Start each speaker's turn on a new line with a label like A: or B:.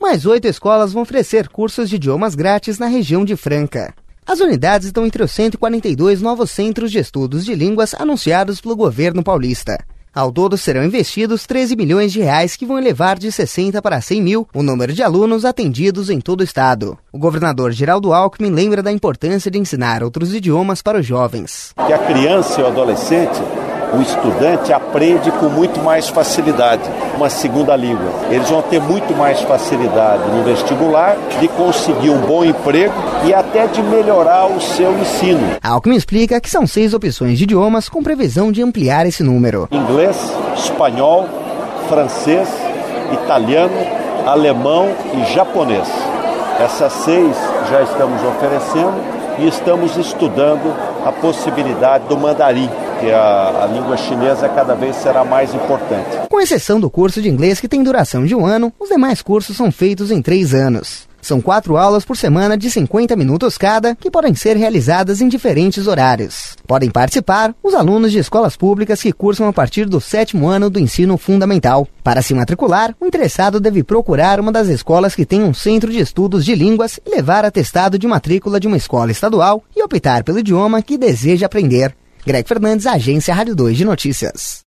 A: Mais 8 escolas vão oferecer cursos de idiomas grátis na região de Franca. As unidades estão entre os 142 novos centros de estudos de línguas anunciados pelo governo paulista. Ao todo, serão investidos 13 milhões de reais que vão elevar de 60 para 100 mil o número de alunos atendidos em todo o estado. O governador Geraldo Alckmin lembra da importância de ensinar outros idiomas para os jovens.
B: Que a criança e o adolescente, o estudante, aprende com muito mais facilidade uma segunda língua. Eles vão ter muito mais facilidade no vestibular de conseguir um bom emprego e até de melhorar o seu ensino.
A: Alckmin explica que são 6 opções de idiomas com previsão de ampliar esse número.
B: Inglês, espanhol, francês, italiano, alemão e japonês. Essas 6 já estamos oferecendo e estamos estudando a possibilidade do mandarim, que a língua chinesa cada vez será mais importante.
A: Com exceção do curso de inglês, que tem duração de 1 ano, os demais cursos são feitos em 3 anos. São 4 aulas por semana de 50 minutos cada, que podem ser realizadas em diferentes horários. Podem participar os alunos de escolas públicas que cursam a partir do 7º ano do ensino fundamental. Para se matricular, o interessado deve procurar uma das escolas que tem um centro de estudos de línguas e levar atestado de matrícula de uma escola estadual e optar pelo idioma que deseja aprender. Greg Fernandes, Agência Rádio 2 de Notícias.